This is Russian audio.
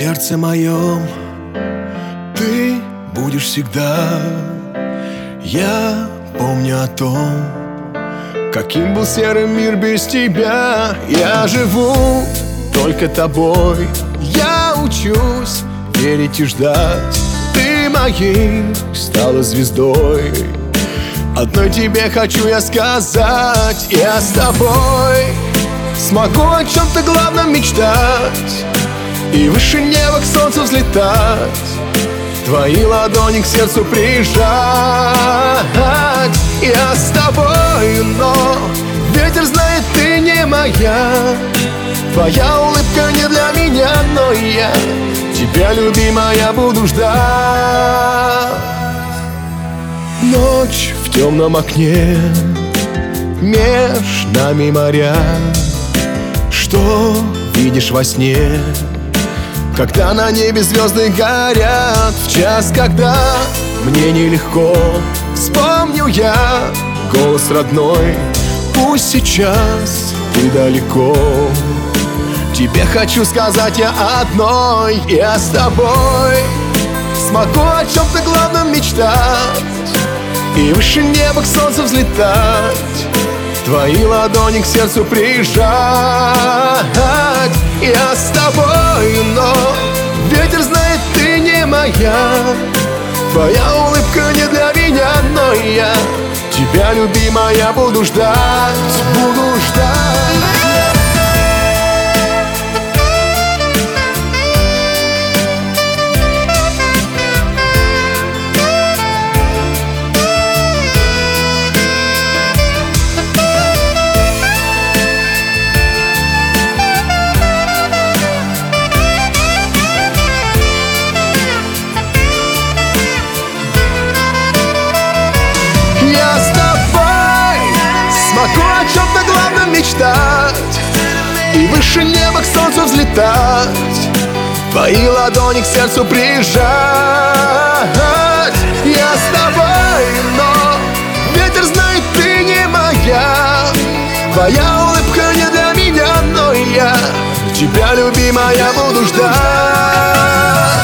сердце моем ты будешь всегда. Я помню о том, каким был серый мир без тебя. Я живу только тобой, я учусь верить и ждать. Ты моей стала звездой, одной тебе хочу я сказать. Я с тобой смогу о чем-то главном мечтать и выше неба к солнцу взлетать, твои ладони к сердцу прижать. Я с тобой, но ветер знает, ты не моя. Твоя улыбка не для меня, но я тебя, любимая, буду ждать. Ночь в темном окне, меж нами моря. Что видишь во сне, когда на небе звезды горят? В час, когда мне нелегко, вспомню я голос родной. Пусть сейчас ты далеко, тебе хочу сказать я одной. Я с тобой смогу о чем-то главном мечтать и выше неба к солнцу взлетать, твои ладони к сердцу прижать. Я с тобой, но ветер знает, ты не моя. Твоя улыбка не для меня, но я тебя, любимая, буду ждать, буду ждать. Я с тобой смогу о чем-то главном мечтать и выше неба к солнцу взлетать, твои ладони к сердцу прижать. Я с тобой, но ветер знает, ты не моя. Твоя улыбка не для меня, но я тебя, любимая, буду ждать.